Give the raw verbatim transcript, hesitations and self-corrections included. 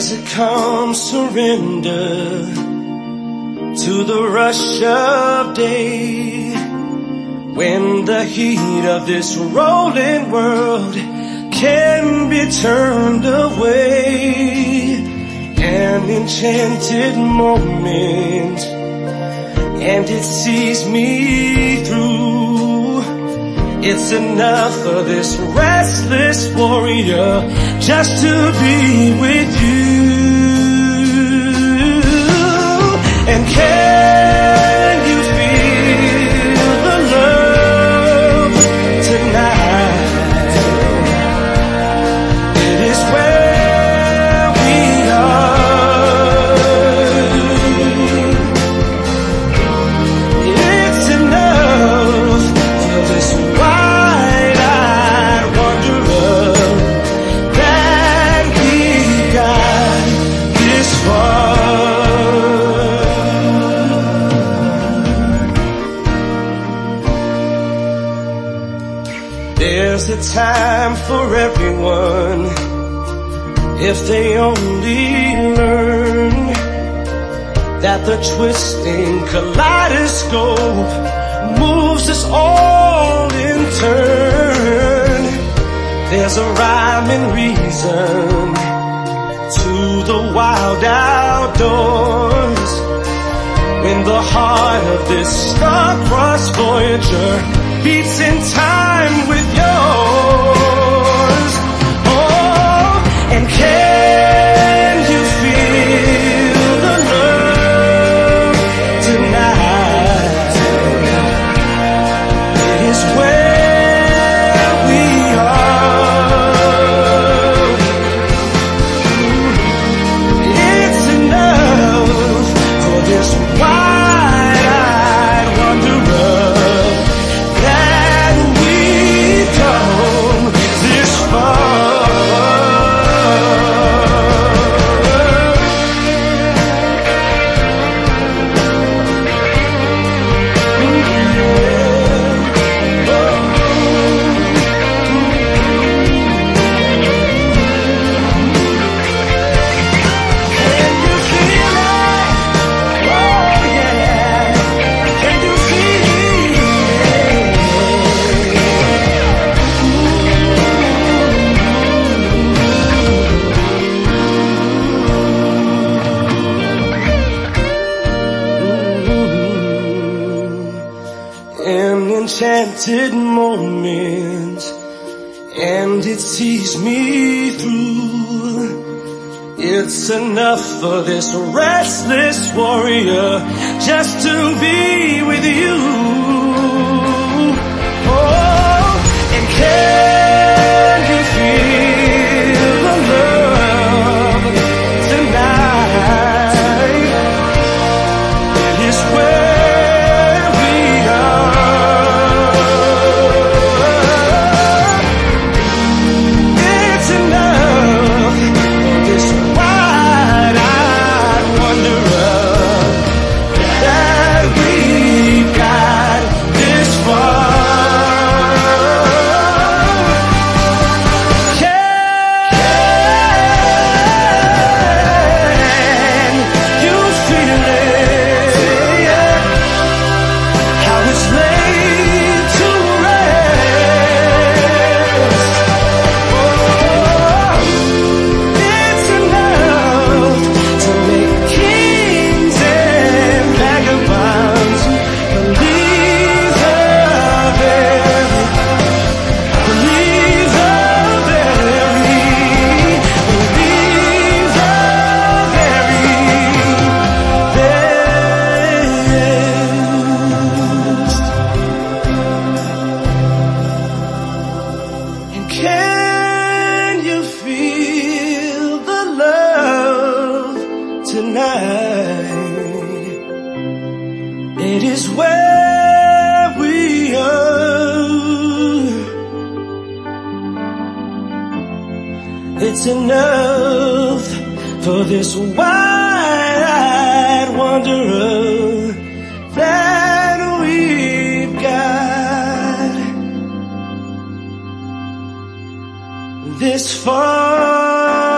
There's a calm surrender to the rush of day, when the heat of this rolling world can be turned away. An enchanted moment, and it sees me through. It's enough for this restless warrior just to be with you. And can you feel the love tonight? It is where we are. It's enough for this wide-eyed wanderer that we got this far. There's a time for everyone, if they only learn that the twisting kaleidoscope moves us all in turn. There's a rhyme and reason to the wild outdoors, when the heart of this star-crossed voyager beats in time with yours. Oh, and can you feel the love tonight? It is where we are. It's enough for this wide-eyed wanderer that we've come this far. Can you feel it? Oh yeah. Can you feel An enchanted moment, and it sees me through. It's enough for this restless warrior just to be with you. Oh, and can you feel the love tonight? It is where we are. It's enough for this wide-eyed wanderer that we've got this far. Can you feel it? How it's laid to rest. Oh, it's enough to make kings and vagabonds believe the very, believe the very, believe the very best. And can you feel the love tonight? It is where we are. It's enough for this wide-eyed wanderer that we've got this far.